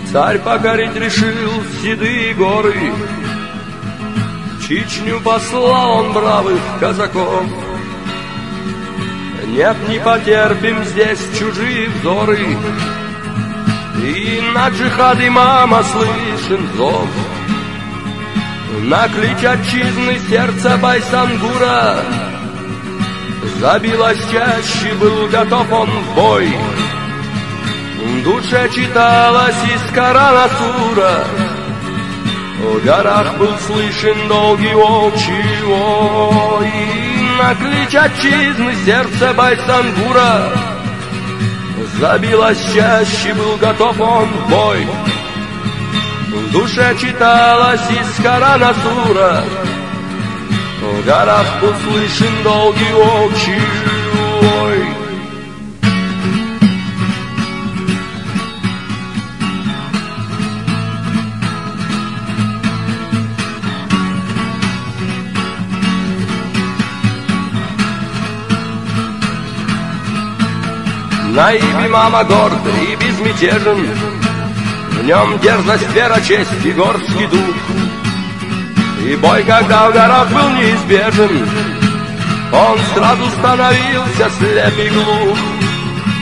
Царь покорить решил седые горы, в Чечню послал он бравых казаков. Нет, не потерпим здесь чужие взоры, и на джихад имама слышен зов. На клич отчизны сердце Байсангура забилось чаще, был готов он в бой. В душе читалась из Корана сура, в горах был слышен долгий волчий вой. На клич отчизны сердце Байсангура забилось чаще, был готов он в бой. В душе читалась из Корана сура, в горах был слышен долгий волчий вой. Наиб имама горд и безмятежен, в нем дерзость, вера, честь и горский дух. И бой, когда в горах был неизбежен, он сразу становился слеп и глух.